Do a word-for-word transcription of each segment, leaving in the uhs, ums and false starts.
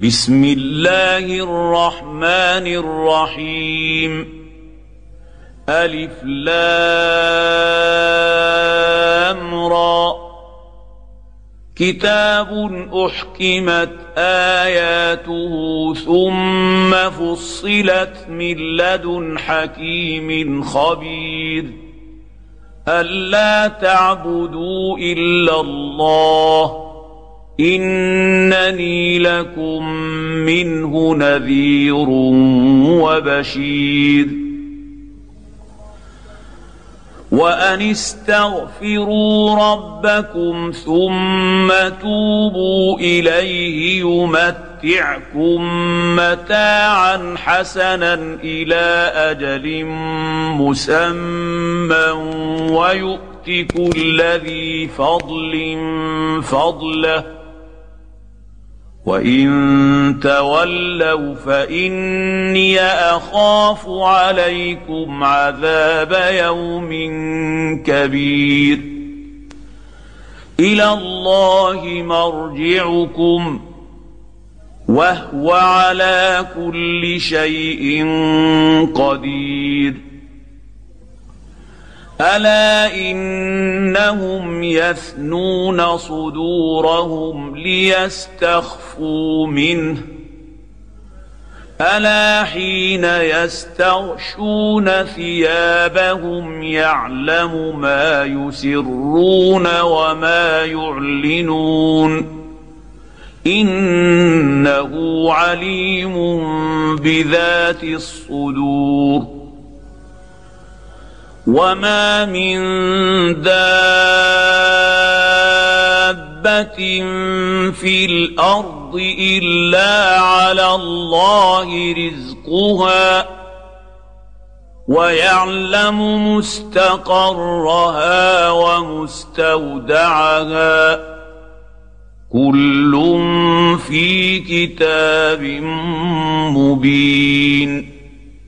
بسم الله الرحمن الرحيم ألف لام را كتاب أحكمت آياته ثم فصلت من لدن حكيم خبير ألا تعبدوا إلا الله إنني لكم منه نذير وبشير وأن استغفروا ربكم ثم توبوا إليه يمتعكم متاعا حسنا إلى أجل مسمى ويؤت كل ذي فضل فضله وإن تولوا فإني أخاف عليكم عذاب يوم كبير إلى الله مرجعكم وهو على كل شيء قدير ألا إنهم يثنون صدورهم ليستخفوا منه ألا حين يستغشون ثيابهم يعلم ما يسرون وما يعلنون إنه عليم بذات الصدور وما من دابة في الأرض إلا على الله رزقها ويعلم مستقرها ومستودعها كل في كتاب مبين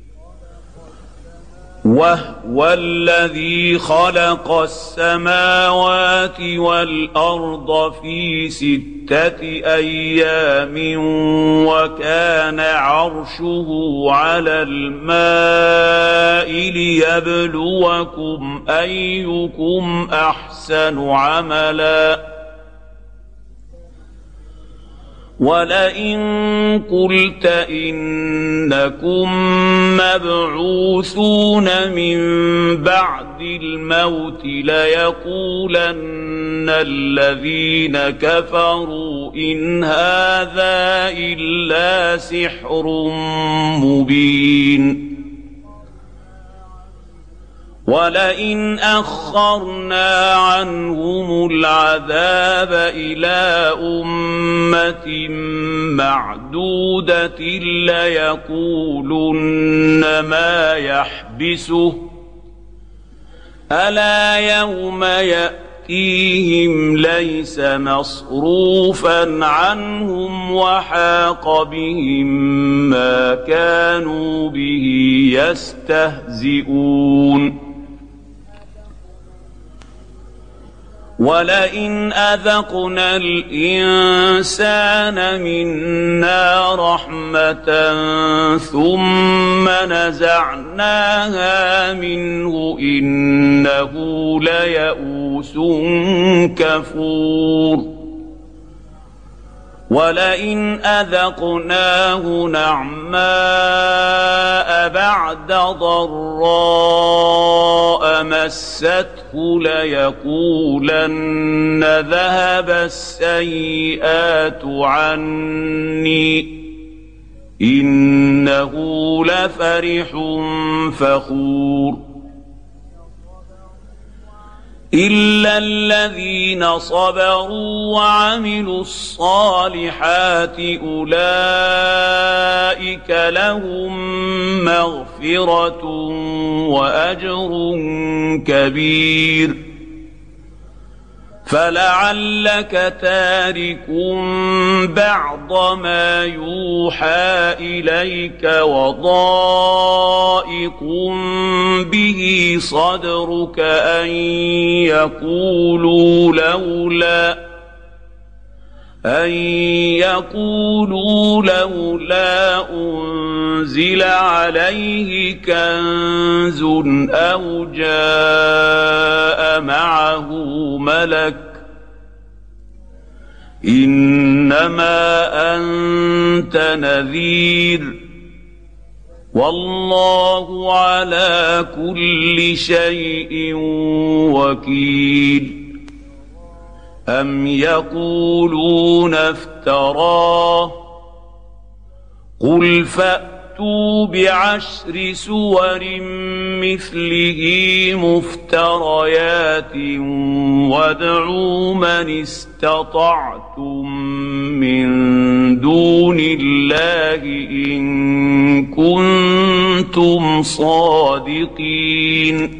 وهو الذي خلق السماوات والأرض في ستة أيام وكان عرشه على الماء ليبلوكم أيكم أحسن عملا ولئن قلت إنكم مبعوثون من بعد الموت ليقولن الذين كفروا إن هذا إلا سحر مبين ولئن أخرنا عنهم العذاب إلى أمة معدودة ليقولن ما يحبسه ألا يوم يأتيهم ليس مصروفا عنهم وحاق بهم ما كانوا به يستهزئون ولئن أذقنا الإنسان منا رحمة ثم نزعناها منه إنه ليئوس كفور ولئن أذقناه نعماء بعد ضراء مسته ليقولن ذهب السيئات عني إنه لفرح فخور إلا الذين صبروا وعملوا الصالحات أولئك لهم مغفرة وأجر كبير فلعلك تارك بعض ما يوحى إليك وضائق به صدرك أن يقولوا لولا أن يقولوا لولا أنزل عليه كنز أو جاء معه ملك إنما أنت نذير والله على كل شيء وكيل أم يقولون افتراه قل فأتوا بعشر سور مثله مفتريات وادعوا من استطعتم من دون الله إن كنتم صادقين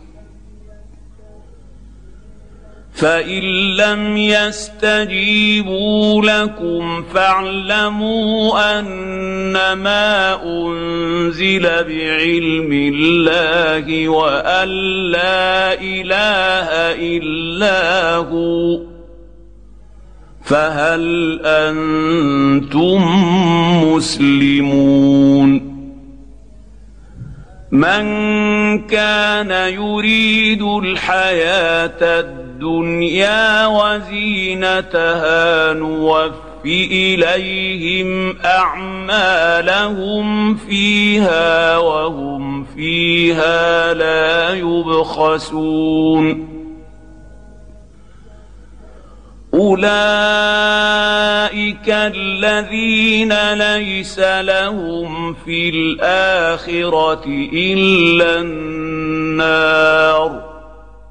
فإن لم يستجيبوا لكم فاعلموا أنما أنزل بعلم الله وأن لا إله إلا هو فهل أنتم مسلمون من كان يريد الحياة الدنيا وزينتها نوف إليهم أعمالهم فيها وهم فيها لا يبخسون أولئك الذين ليس لهم في الآخرة إلا النار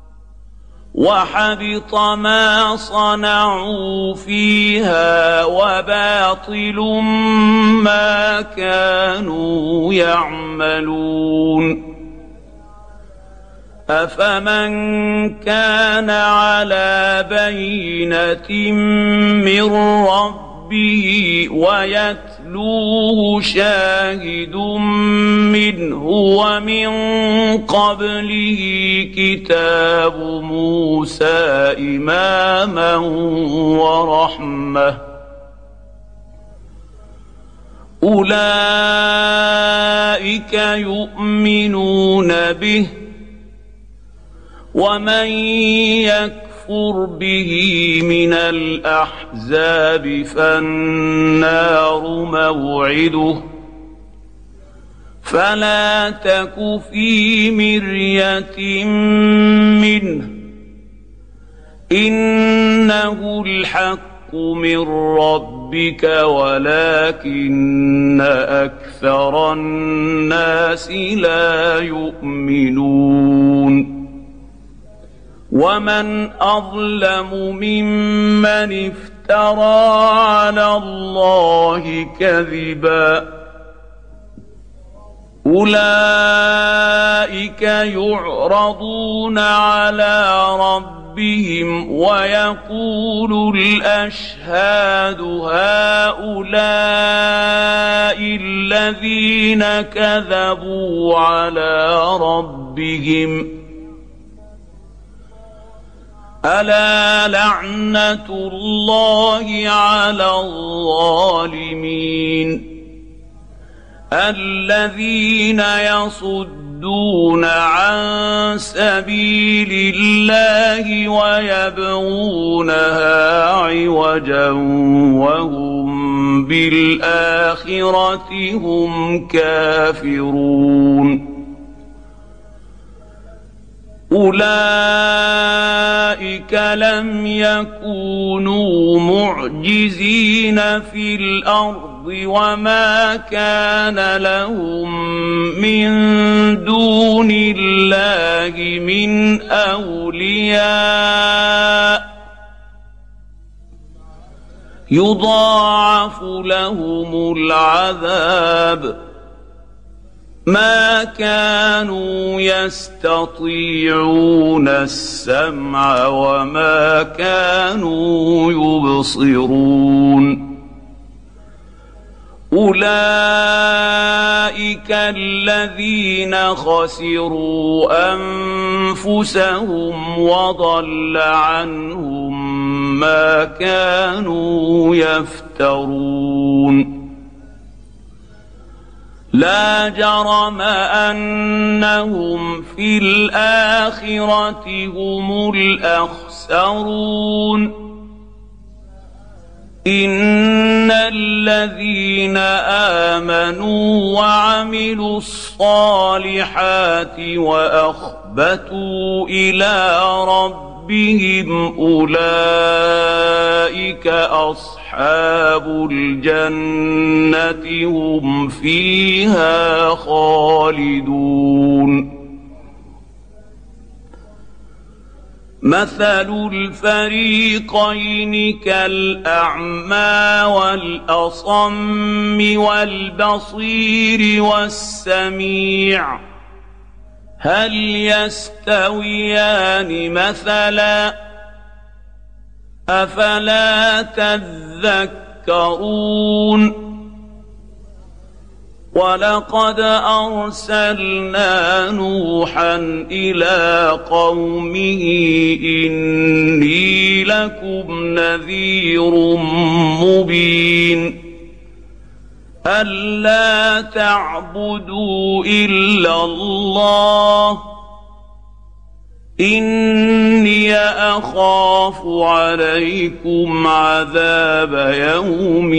وحبط ما صنعوا فيها وباطل ما كانوا يعملون أفمن كان على بينة من ربه ويتلوه شاهد منه ومن قبله كتاب موسى إماما ورحمة أولئك يؤمنون به ومن يكفر به من الأحزاب فالنار موعده فلا تك في مرية منه إنه الحق من ربك ولكن أكثر الناس لا يؤمنون ومن أظلم ممن افترى على الله كذبا أولئك يعرضون على ربهم ويقول الأشهاد هؤلاء الذين كذبوا على ربهم ألا لعنة الله على الظالمين الذين يصدون عن سبيل الله ويبغونها عوجا وهم بالآخرة هم كافرون أولئك لم يكونوا معجزين في الأرض وما كان لهم من دون الله من أولياء يضاعف لهم العذاب ما كانوا يستطيعون السمع وما كانوا يبصرون أولئك الذين خسروا أنفسهم وضل عنهم ما كانوا يفترون لا جرم أنهم في الآخرة هم الأخسرون إن الذين آمنوا وعملوا الصالحات وأخبتوا إلى ربهم أولئك أصحاب الجنة هم فيها خالدون مثل الفريقين كالأعمى والأصم والبصير والسميع هل يستويان مثلا أفلا تذكرون ولقد أرسلنا نوحا إلى قومه إني لكم نذير مبين ألا تعبدوا إلا الله إني أخاف عليكم عذاب يوم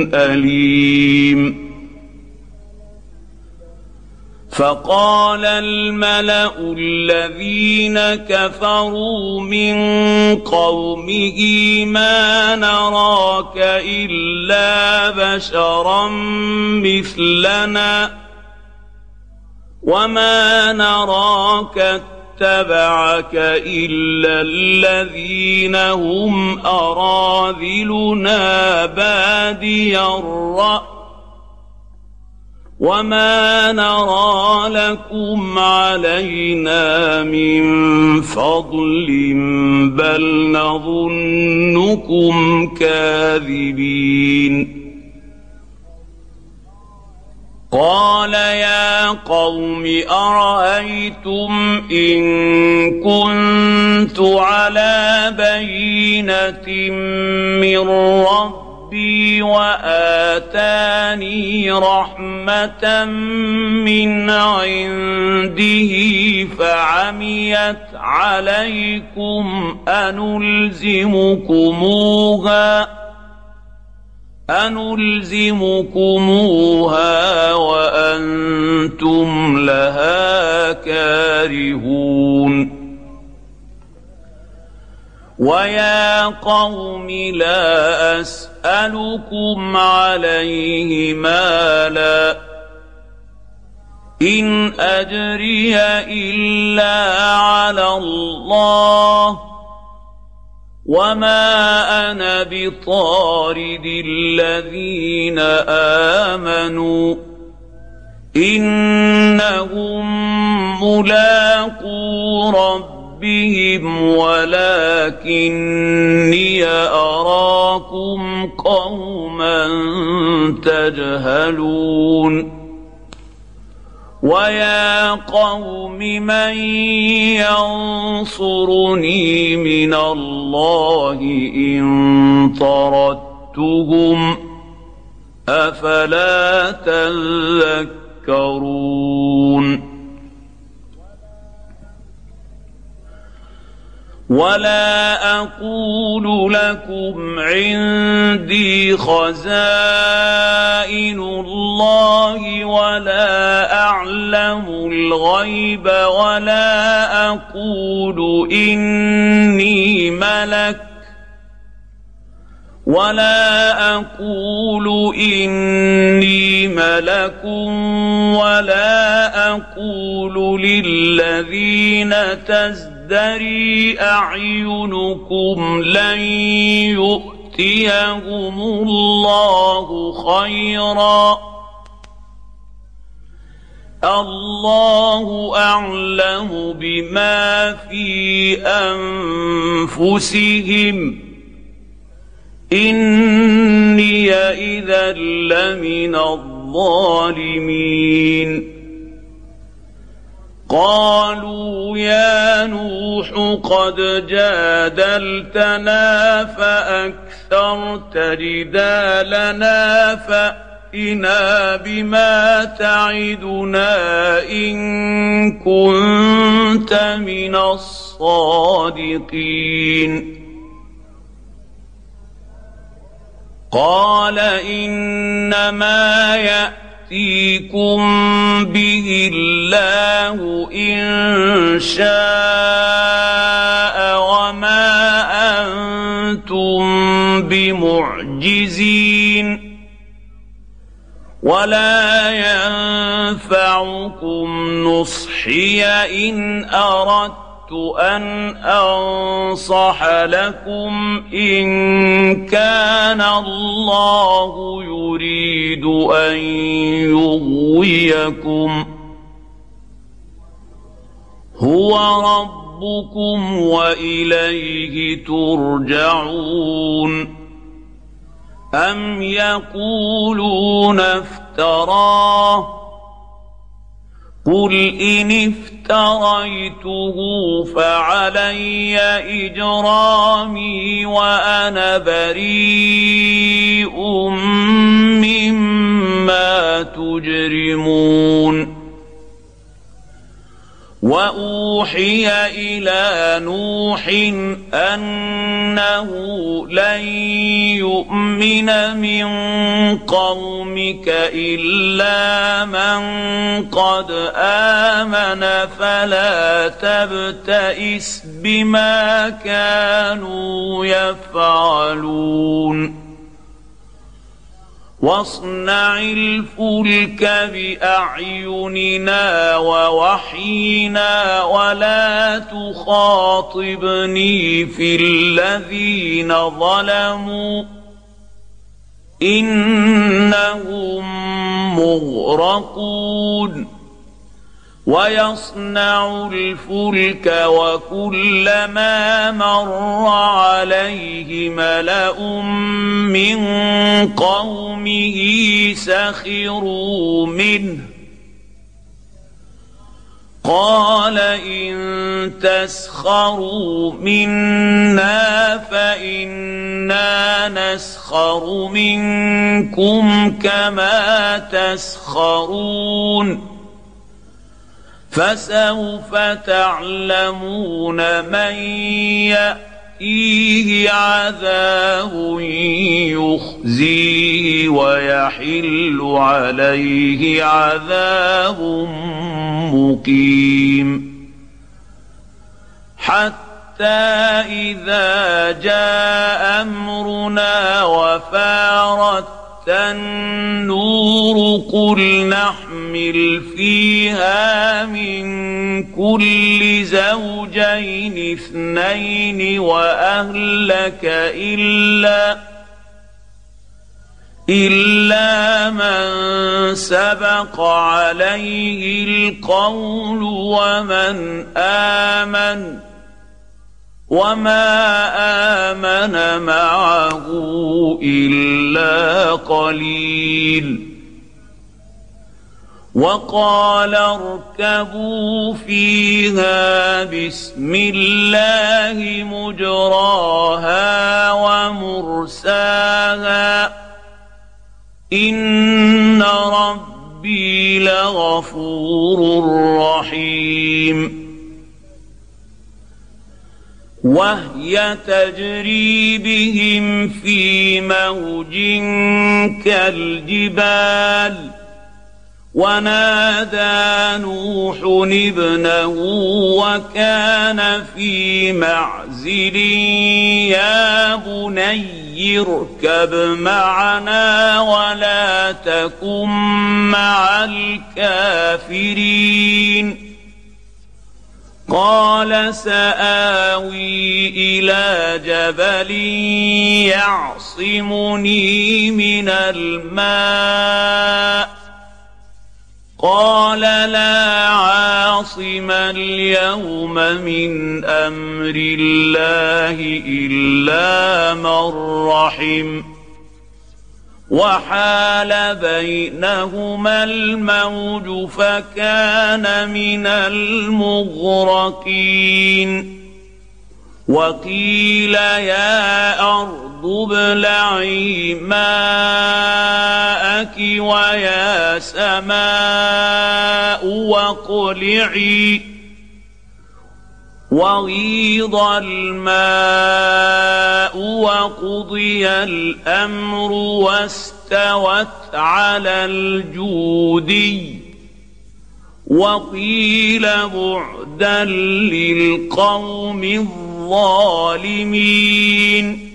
أليم فقال الملأ الذين كفروا من قومه ما نراك إلا بشرا مثلنا وما نراك اتبعك إلا الذين هم أراذلنا بادي الرأي وما نرى لكم علينا من فضل بل نظنكم كاذبين قال يا قوم أرأيتم إن كنت على بينة من ربي وآتاني رحمة من عنده فعميت عليكم أنلزمكموها أنلزمكموها وأنتم لها كارهون ويا قوم لا أسألكم عليه مالا إن أجري إلا على الله وما أنا بطارد الذين آمنوا إنهم ملاقو ربهم بهم ولكني أراكم قوما تجهلون ويا قوم من ينصرني من الله إن طردتهم أفلا تذكرون ولا أقول لكم عندي خزائن الله ولا أعلم الغيب ولا أقول إني ملك ولا أقول إني ملك ولا أقول للذين تزدري أعينكم لن يؤتيهم الله خيرا الله أعلم بما في أنفسهم إني إذا لمن الظالمين قالوا يا نوح قد جادلتنا فأكثرت جدالنا فأتنا بما تعدنا إن كنت من الصادقين قال إنما يأتيكم به الله إن شاء وما أنتم بمعجزين ولا ينفعكم نصحي إن أردت أن أنصح لكم إن كان الله يريد أن يغويكم هو ربكم وإليه ترجعون أم يقولون افتراه قل إن افتريته فعلي إجرامي وأنا بريء مما تجرمون وأوحي إلى نوح أنه لن يؤمن من قومك إلا من قد آمن فلا تبتئس بما كانوا يفعلون واصنع الفلك بأعيننا ووحينا ولا تخاطبني في الذين ظلموا إنهم مغرقون ويصنع الفلك وكلما مر عليه ملأ من قومه سخروا منه قال إن تسخروا منا فإنا نسخر منكم كما تسخرون فسوف تعلمون من يأتيه عذاب يخزيه ويحل عليه عذاب مقيم حتى إذا جاء أمرنا وفارت النور قل نحمل فيها من كل زوجين اثنين وأهلك إلا إلا من سبق عليه القول ومن آمن وما آمن معه إلا قليل وقال اركبوا فيها بسم الله مجراها ومرساها إن ربي لغفور رحيم وهي تجري بهم في موج كالجبال ونادى نوح ابنه وكان في معزل يا بني اركب معنا ولا تكن مع الكافرين قال سآوي إلى جبل يعصمني من الماء قال لا عاصم اليوم من أمر الله إلا من رحم وحال بينهما الموج فكان من المغرقين وقيل يا أرض ابلعي ماءك ويا سماء واقلعي وغيض الماء وقضي الأمر واستوت على الجودي وقيل بعدا للقوم الظالمين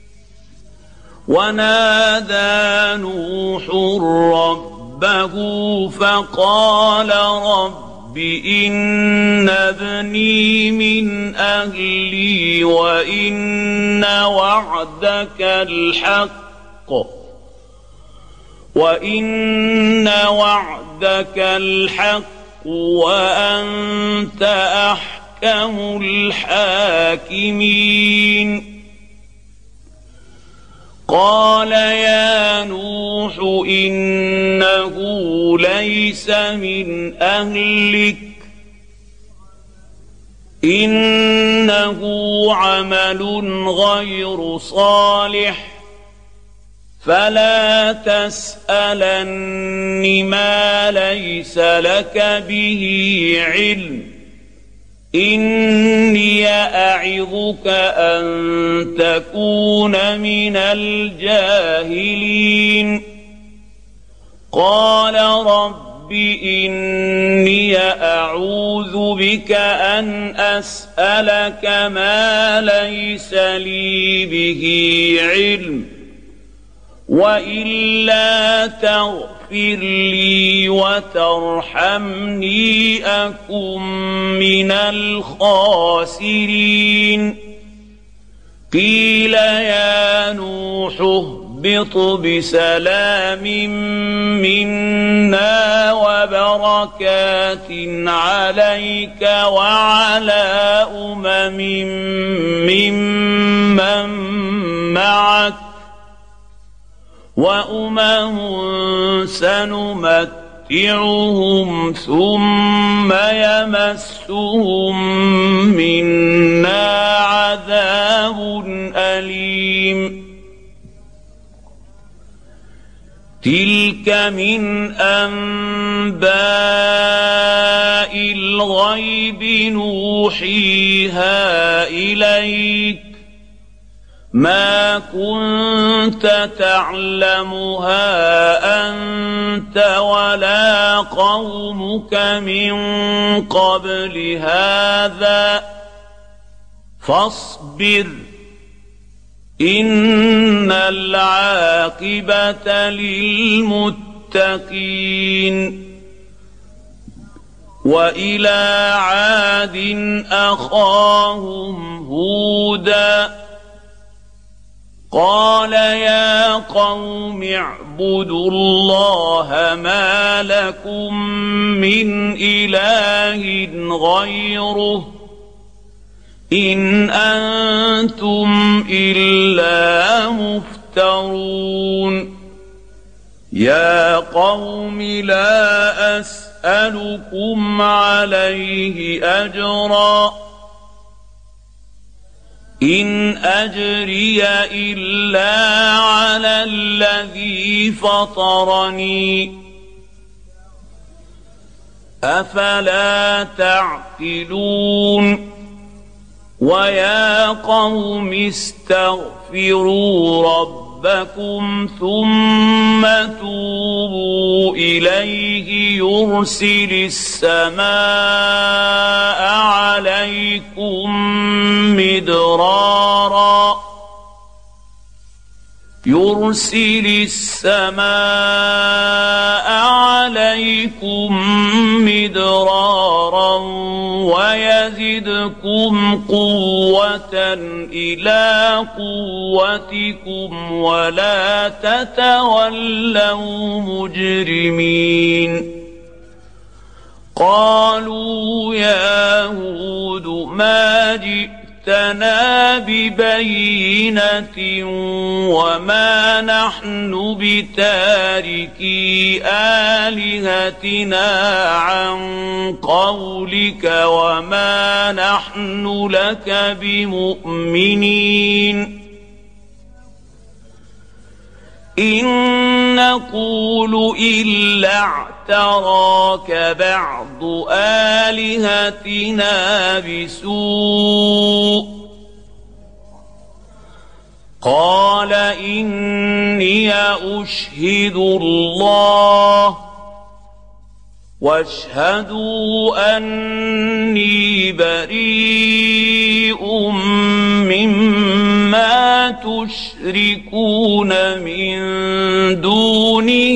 ونادى نوح ربه فقال رب إن ابني من أهلي وإن وعدك الحق وإن وعدك الحق وأنت أحكم الحاكمين قال يا نوح إنه ليس من أهلك إنه عمل غير صالح فلا تسألن ما ليس لك به علم إني أعظك أن تكون من الجاهلين قال رب إني أعوذ بك أن أسألك ما ليس لي به علم وإلا تغفر لي وترحمني أكن من الخاسرين قيل يا نوح اهبط بسلام منا وبركات عليك وعلى أمم ممن معك وأمم سنمتعهم ثم يمسهم منا عذاب أليم تلك من أنباء الغيب نوحيها إليك ما كنت تعلمها أنت ولا قومك من قبل هذا فاصبر إن العاقبة للمتقين وإلى عاد أخاهم هودا قال يا قوم اعبدوا الله ما لكم من إله غيره إن أنتم إلا مفترون يا قوم لا أسألكم عليه أجرا إن أجري إلا على الذي فطرني أفلا تعقلون ويا قوم استغفروا ربكم ثم توبوا إليه يرسل السماء عليكم مدرارا يرسل السماء عليكم مدرارا ويزدكم قوة إلى قوتكم ولا تتولوا مجرمين قالوا يا هود ما جئت جئتنا ببينة وما نحن بتاركي آلهتنا عن قولك وما نحن لك بمؤمنين إن نقول إلا اعتراك بعض آلهتنا بسوء قال إني أشهد الله واشهدوا أني بريء مما تشركون من دونه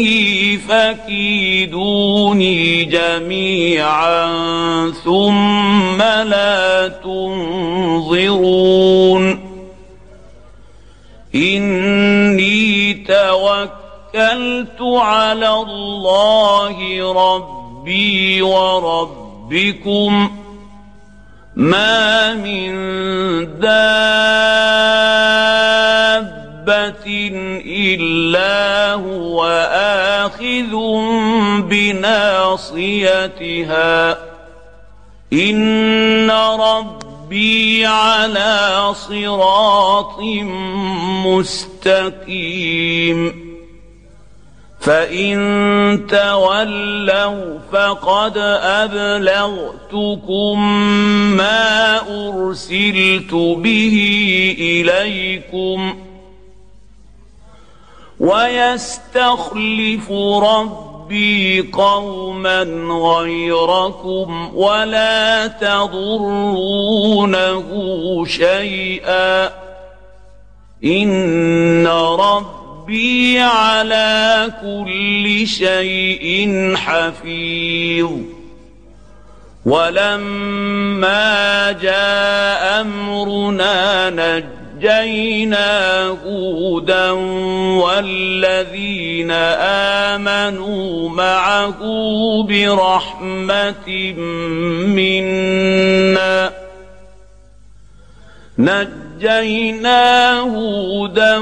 فكيدوني جميعا ثم لا تنظرون إني توكلت على الله ربي وربكم ما من دابة إلا هو آخذ بناصيتها إن ربي على صراط مستقيم فإن تولوا فقد أبلغتكم ما أرسلت به إليكم ويستخلف ربي قوما غيركم ولا تضرونه شيئا إن ربي ربي على كل شيء حفيظ ولما جاء أمرنا نجينا هودا والذين آمنوا معه برحمة منا نجينا هودا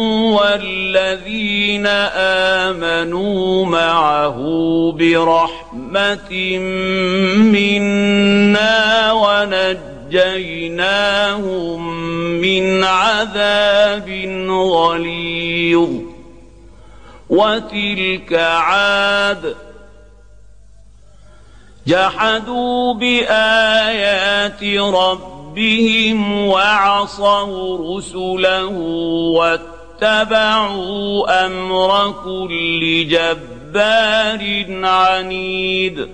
والذين آمنوا معه برحمة منا ونجيناهم من عذاب غليظ وتلك عاد جحدوا بآيات ربهم بهم وعصوا رسله واتبعوا أمر كل جبار عنيد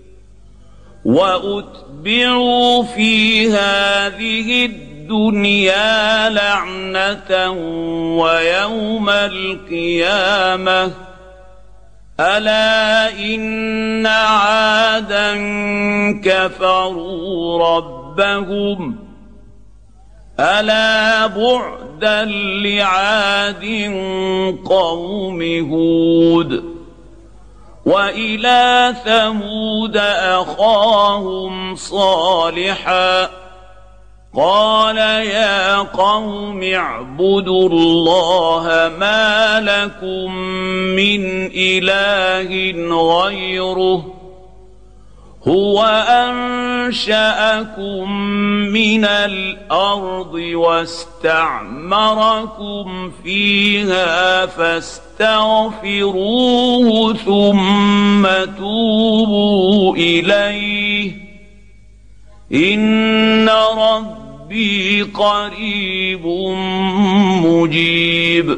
وأتبعوا في هذه الدنيا لعنة ويوم القيامة ألا إن عادا كفروا ربهم ربهم ألا بعدا لعاد قوم هود وإلى ثمود أخاهم صالحا قال يا قوم اعبدوا الله ما لكم من إله غيره هو أنشأكم من الأرض واستعمركم فيها فاستغفروه ثم توبوا إليه إن ربي قريب مجيب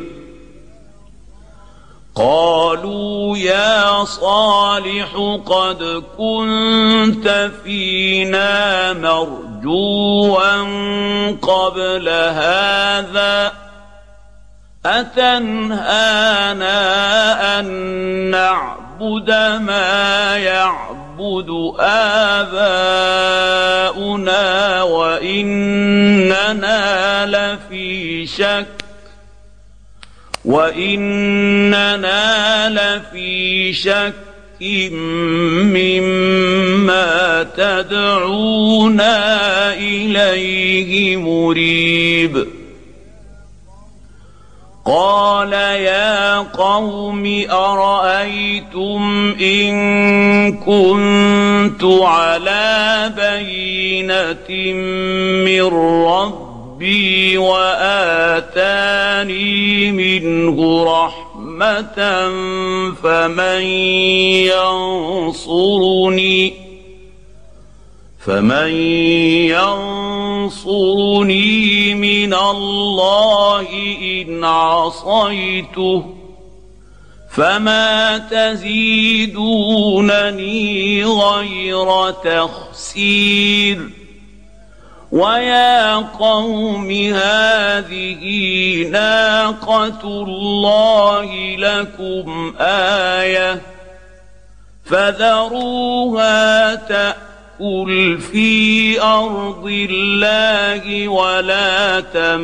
قالوا يا صالح قد كنت فينا مرجوا قبل هذا أتنهانا أن نعبد ما يعبد آباؤنا وإننا لفي شك وإننا لفي شك مما تدعونا إليه مريب قال يا قوم أرأيتم إن كنت على بينة من ربي وآتاني منه رحمة فمن ينصرني فمن ينصرني من الله إن عصيته فما تزيدونني غير تخسير ويا قوم هذه ناقة الله لكم آية فذروها تأكل قل في أرض الله ولا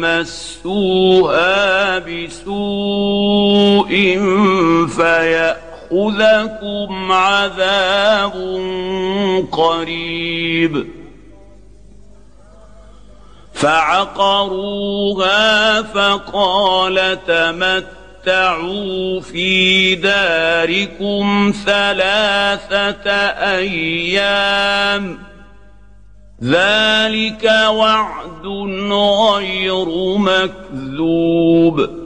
تمسوها بسوء فيأخذكم عذاب قريب فعقروها فقال تمتعوا تمتعوا في داركم ثلاثة أيام ذلك وعد غير مكذوب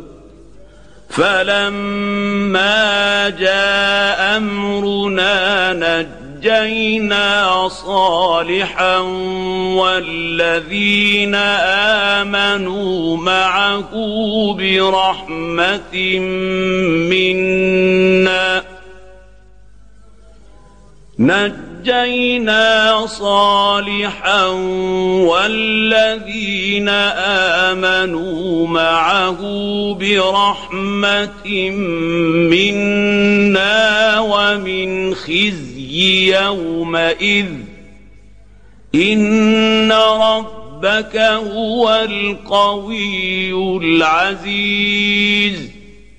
فلما جاء أمرنا نجينا صالحا والذين آمنوا معه برحمة منا نجينا صالحا والذين آمنوا معه برحمة منا ومن خزي يومئذ إن ربك هو القوي العزيز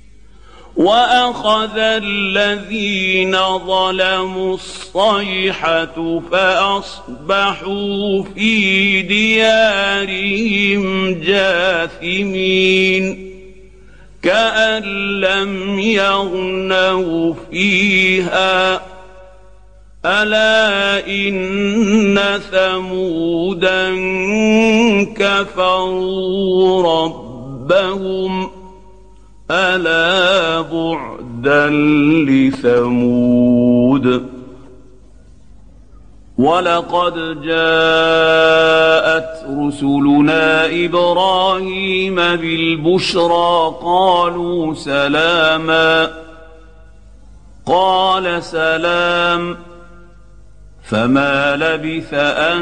وأخذ الذين ظلموا الصيحة فأصبحوا في ديارهم جاثمين كأن لم يغنوا فيها ألا إن ثمودا كفروا ربهم ألا بعدا لثمود ولقد جاءت رسلنا إبراهيم بالبشرى قالوا سلاما قال سلام فما لبث أن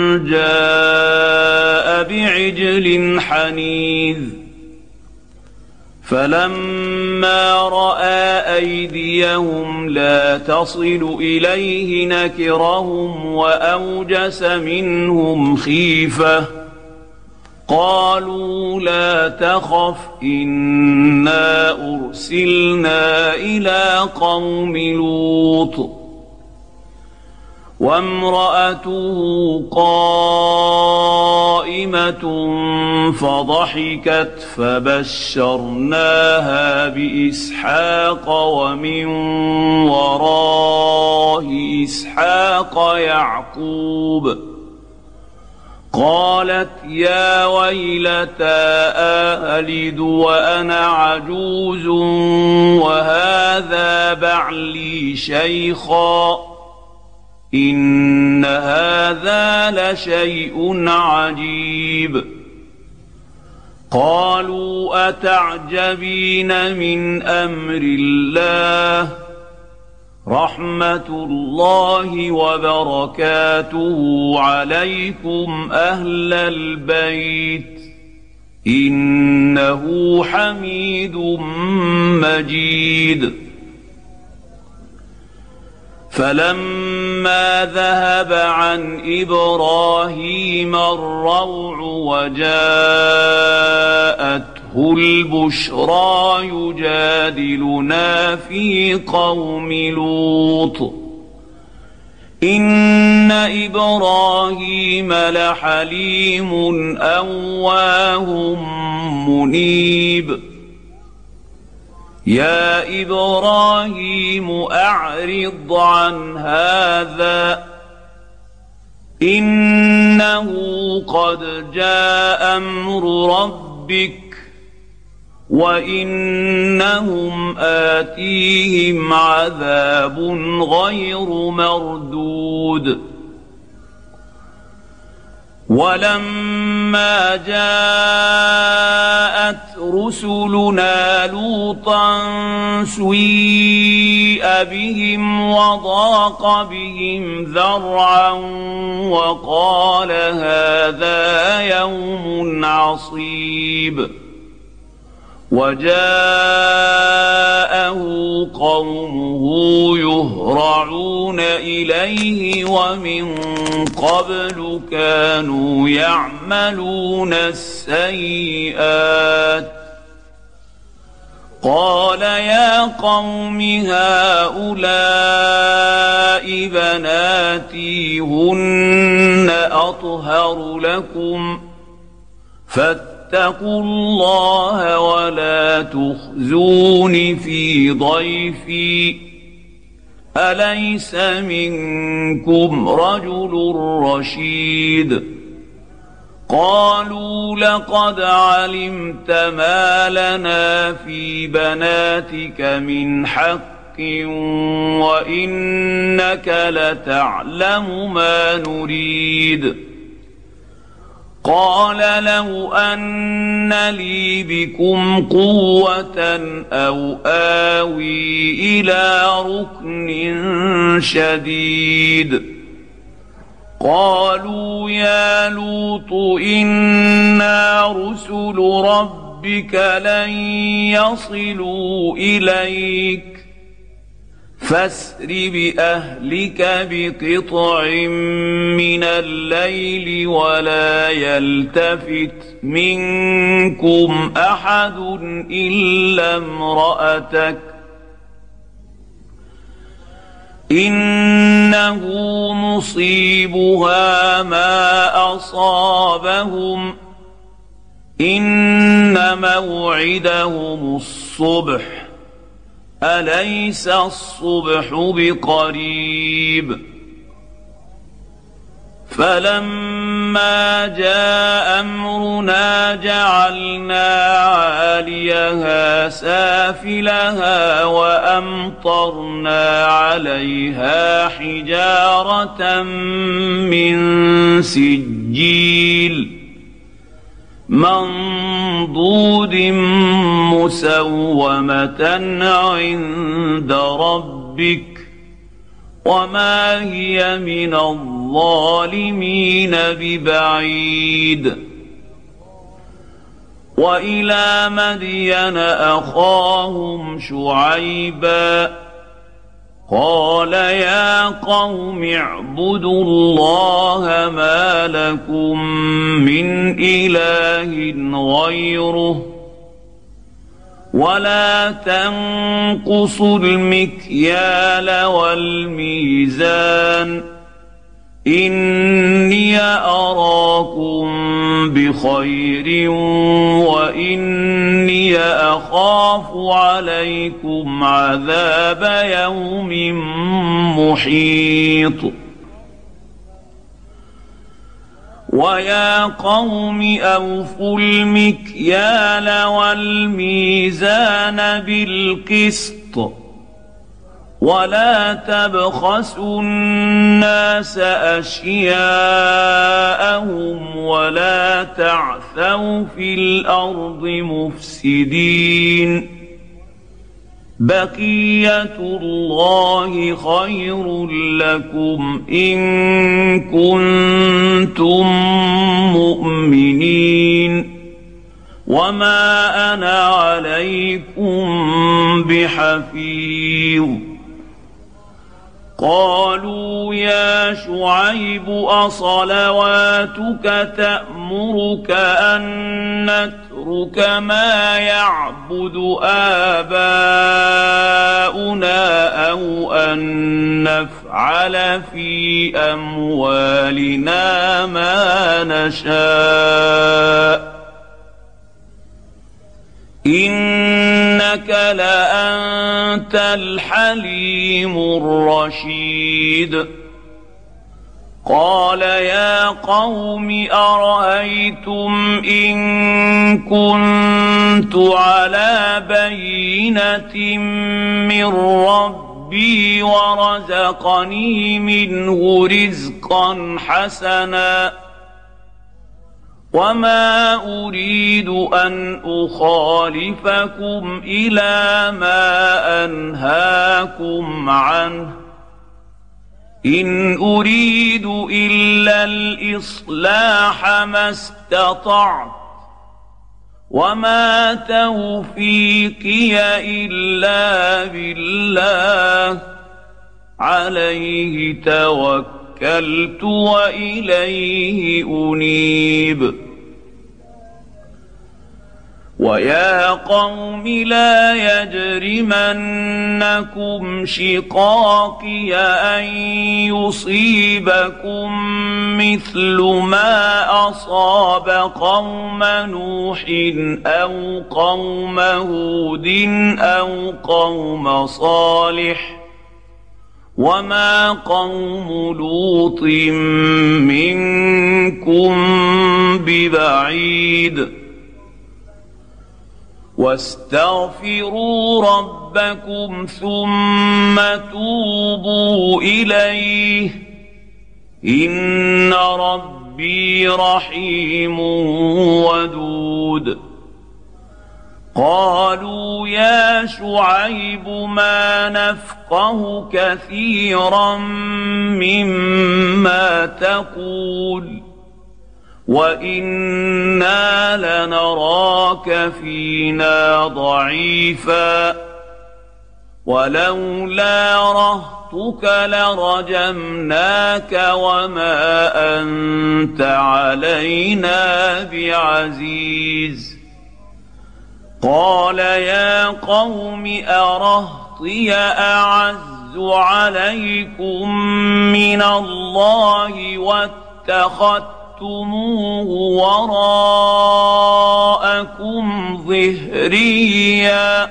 جاء بعجل حنيذ فلما رأى أيديهم لا تصل إليه نكرهم وأوجس منهم خيفة قالوا لا تخف إنا أرسلنا إلى قوم لوط وامرأته قائمة فضحكت فبشرناها بإسحاق ومن وراء إسحاق يعقوب قالت يا ويلتى ألد وأنا عجوز وهذا بعلي شيخا إن هذا لشيء عجيب قالوا أتعجبين من أمر الله رحمة الله وبركاته عليكم أهل البيت إنه حميد مجيد فلما ذهب عن إبراهيم الروع وجاءته جاءته البشرى يجادلنا في قوم لوط إن إبراهيم لحليم أواه منيب يا إبراهيم أعرض عن هذا إنه قد جاء أمر ربك وإنهم آتيهم عذاب غير مردود ولما جاءت رسلنا لوطا سيء بهم وضاق بهم ذرعا وقال هذا يوم عصيب وجاءه قومه يهرعون إليه ومن قبل كانوا يعملون السيئات قال يا قوم هؤلاء بناتي هن أطهر لكم فاتقوا الله ولا تخزون في ضيفي أليس منكم رجل رشيد قالوا لقد علمت ما لنا في بناتك من حق وإنك لتعلم ما نريد قال لو أن لي بكم قوة أو آوي إلى ركن شديد قالوا يا لوط إنا رسل ربك لن يصلوا إليك فاسر بأهلك بقطع من الليل ولا يلتفت منكم أحد إلا امرأتك إنه مصيبها ما أصابهم إن موعدهم الصبح أليس الصبح بقريب فلما جاء أمرنا جعلنا عاليها سافلها وأمطرنا عليها حجارة من سجيل منضود مسومة عند ربك وما هي من الظالمين ببعيد وإلى مدين أخاهم شعيبا قال يا قوم اعبدوا الله ما لكم من إله غيره ولا تنقصوا المكيال والميزان إني أراكم بخير وإني أخاف عليكم عذاب يوم محيط ويا قوم أوفوا المكيال والميزان بالقسط ولا تبخسوا الناس أشياءهم ولا تعثوا في الأرض مفسدين بقية الله خير لكم إن كنتم مؤمنين وما أنا عليكم بحفيظ قالوا يا شعيب أصلواتك تأمرك أن نترك ما يعبد آباؤنا أو أن نفعل في أموالنا ما نشاء إنك لأنت الحليم الرشيد قال يا قوم أرأيتم إن كنت على بينة من ربي ورزقني منه رزقا حسنا وما أريد أن أخالفكم إلى ما أنهاكم عنه إن أريد إلا الإصلاح ما استطعت وما توفيقي إلا بالله عليه توكلت وإليه أنيب ويا قوم لا يجرمنكم شقاقي أن يصيبكم مثل ما أصاب قوم نوح أو قوم هود أو قوم صالح وما قوم لوط منكم ببعيد واستغفروا ربكم ثم توبوا إليه إن ربي رحيم ودود قالوا يا شعيب ما نفقه كثيرا مما تقول وإنا لنراك فينا ضعيفا ولولا رهطك لرجمناك وما أنت علينا بعزيز قال يا قوم أرهطي أعز عليكم من الله واتخذتم اتخذتموه وراءكم ظهريا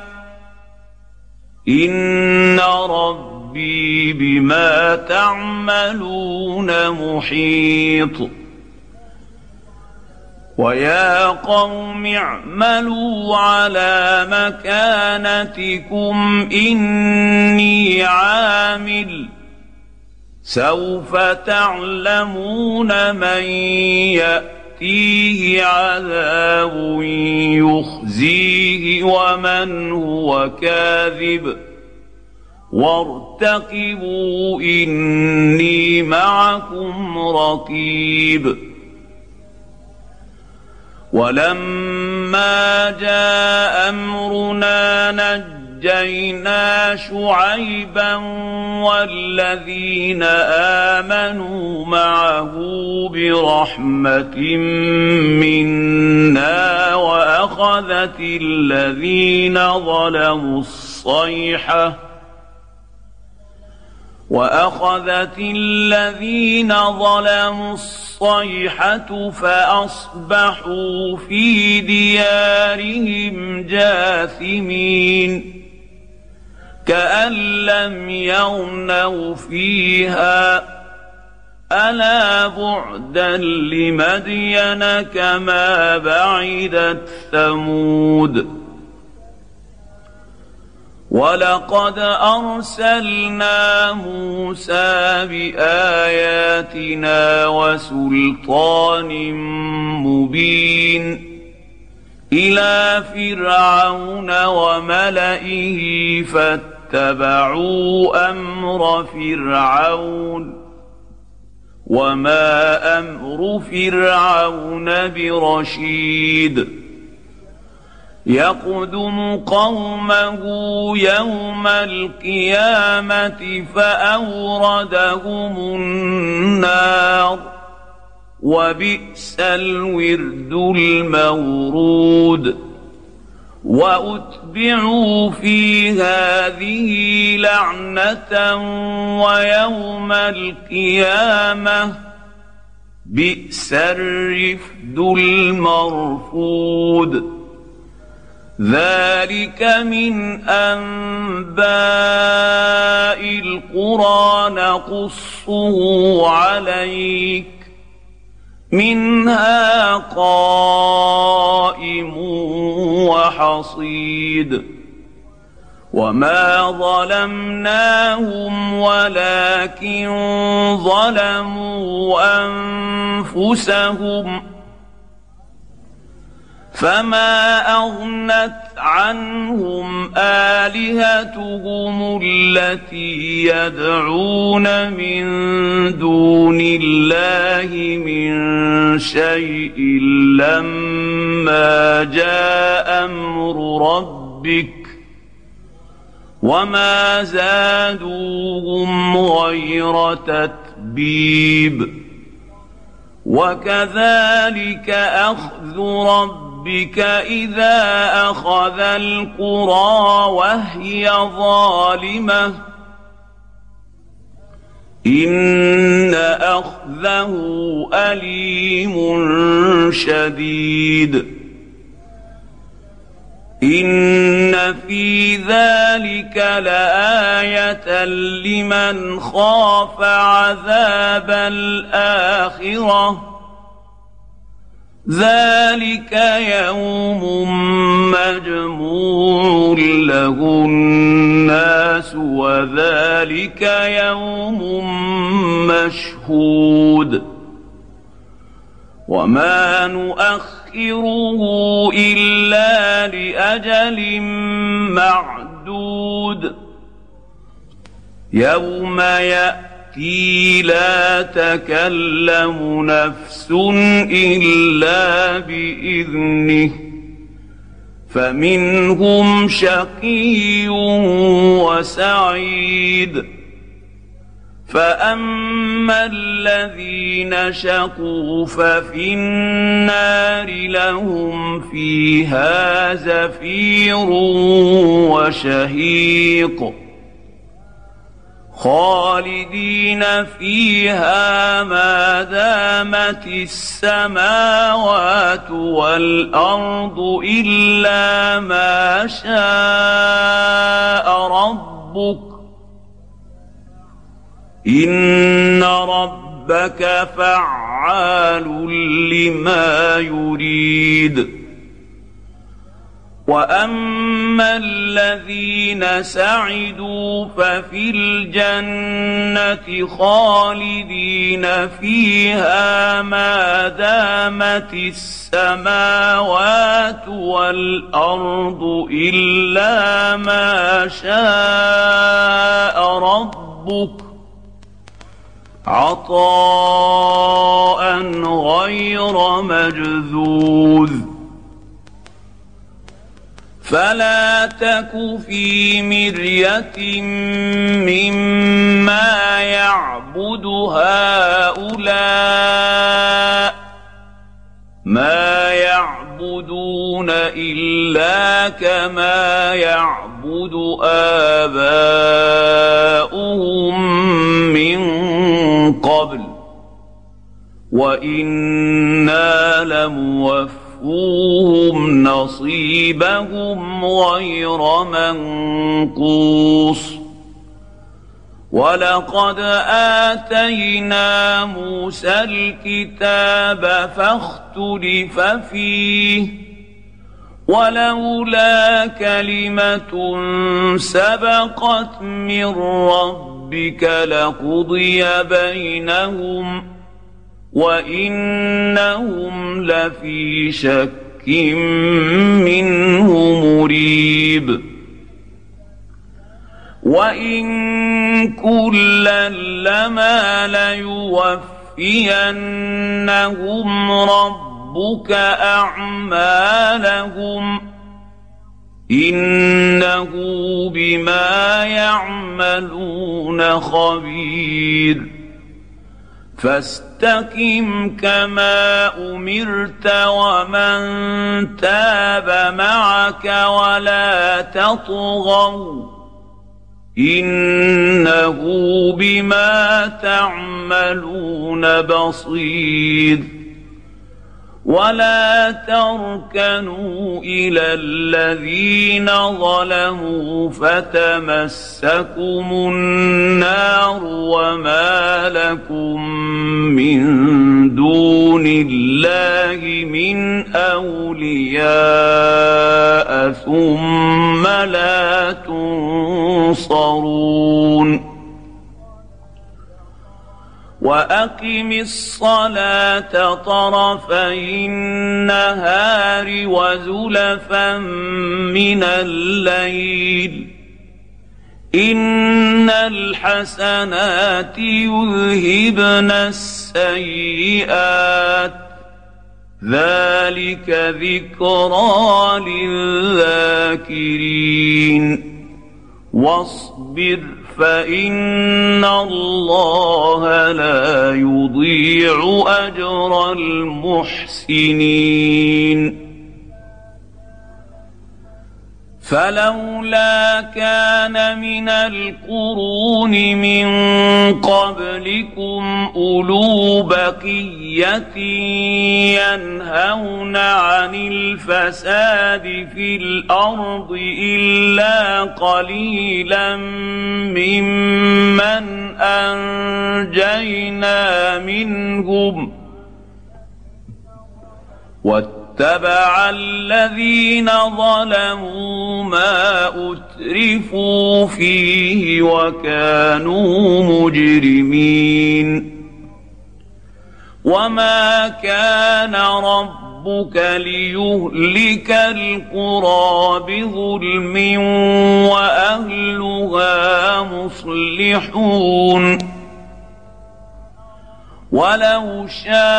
إن ربي بما تعملون محيط ويا قوم اعملوا على مكانتكم إني عامل سوف تعلمون من يأتيه عذاب يخزيه ومن هو كاذب وارتقبوا إني معكم رقيب ولما جاء أمرنا نجينا نجينا شعيبا والذين آمنوا معه برحمة منا وأخذت الذين ظلموا الصيحة وأخذت الذين ظلموا الصيحة فأصبحوا في ديارهم جاثمين كأن لم يغنوا فيها ألا بعدا لمدين كما بعدت ثمود ولقد أرسلنا موسى بآياتنا وسلطان مبين إلى فرعون وملئه فاتبعوا أمر فرعون وما أمر فرعون برشيد يقدم قومه يوم القيامة فأوردهم النار وبئس الورد المورود وأتبعوا في هذه لعنة ويوم القيامة بئس الرفد المرفود ذلك من أنباء القرى نقصه عليك منها قائم وحصيد وما ظلمناهم ولكن ظلموا أنفسهم فما أغنت عنهم آلهتهم التي يدعون من دون الله من شيء لما جاء أمر ربك وما زادوهم غير تتبيب وكذلك أخذ ربك بك إذا أخذ القرى وهي ظالمة إن أخذه أليم شديد إن في ذلك لآية لمن خاف عذاب الآخرة ذلك يوم مجموع له الناس وذلك يوم مشهود وما نؤخره إلا لأجل معدود يوم يأتي لا تكلم نفس إلا بإذنه فمنهم شقي وسعيد فأما الذين شقوا ففي النار لهم فيها زفير وشهيق خالدين فيها ما دامت السماوات والأرض إلا ما شاء ربك إن ربك فعال لما يريد وأما الذين سعدوا ففي الجنة خالدين فيها ما دامت السماوات والأرض إلا ما شاء ربك عطاء غير مجذوذ فلا تك في مرية مما يعبد هؤلاء ما يعبدون إلا كما يعبد آباؤهم من قبل وإنا لموفقون وهم نصيبهم غير منقوص ولقد آتينا موسى الكتاب فاختلف فيه ولولا كلمة سبقت من ربك لقضي بينهم وإنهم لفي شك منه مريب وإن كلا لما ليوفينهم ربك أعمالهم إنه بما يعملون خبير فاستقم كما أمرت ومن تاب معك ولا تطغوا إنه بما تعملون بصير ولا تركنوا إلى الذين ظلموا فتمسكم النار وما لكم من دون الله من أولياء ثم لا تنصرون وأقم الصلاة طرفي النهار وزلفا من الليل إن الحسنات يذهبن السيئات ذلك ذكرى للذاكرين واصبر فإن الله لا يضيع أجر المحسنين فلولا كان من القرون من قبلكم أولو بقية ينهون عن الفساد في الأرض إلا قليلا ممن أنجينا منهم واتبع الذين ظلموا ما أترفوا فيه وكانوا مجرمين وما كان ربك ليهلك القرى بظلم وأهلها مصلحون ولو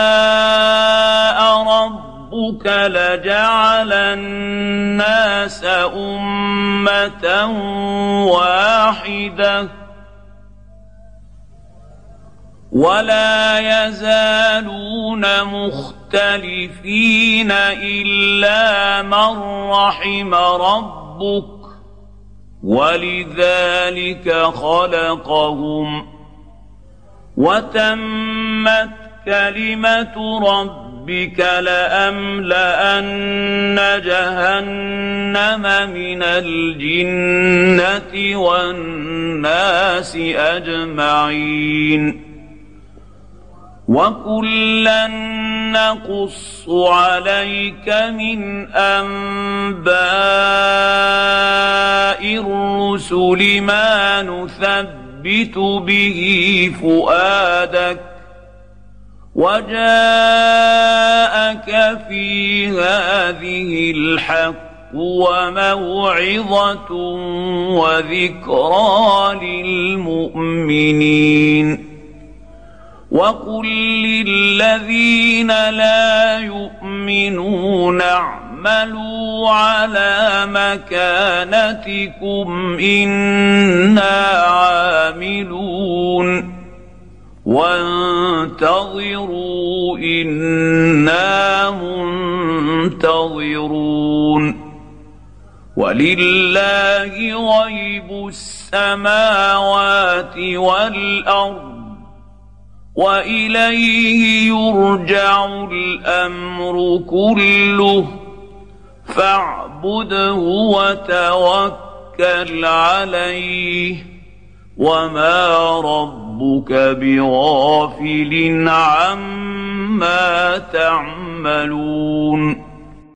شاء ربك ربك لجعل الناس أمة واحدة ولا يزالون مختلفين إلا من رحم ربك ولذلك خلقهم وتمت كلمة ربك ربك لأملأن جهنم من الجنة والناس أجمعين وكلا نقص عليك من أنباء الرسل ما نثبت به فؤادك وجاءك في هذه الحق وموعظة وذكرى للمؤمنين وقل للذين لا يؤمنون اعملوا على مكانتكم إنا عاملون وانتظروا إنا منتظرون ولله غيب السماوات والأرض وإليه يرجع الأمر كله فاعبده وتوكل عليه وما ربك بغافل عما تعملون